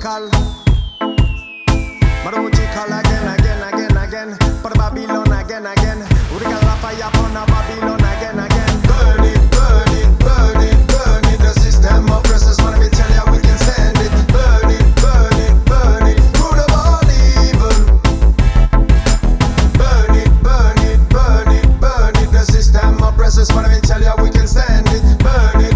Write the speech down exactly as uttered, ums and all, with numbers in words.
Marochical. Marochical again, again, again, again. For Babylon again, again. We got la fire upon a Babylon again, again. Burn it, burn it, burn it, burn it. The system oppresses, man, we tell ya we can stand it. Burn it, burn it, burn it. Root of all evil. Burn it, burn it, burn it, burn it. The system oppresses, man, we tell ya we can stand it. Burn it.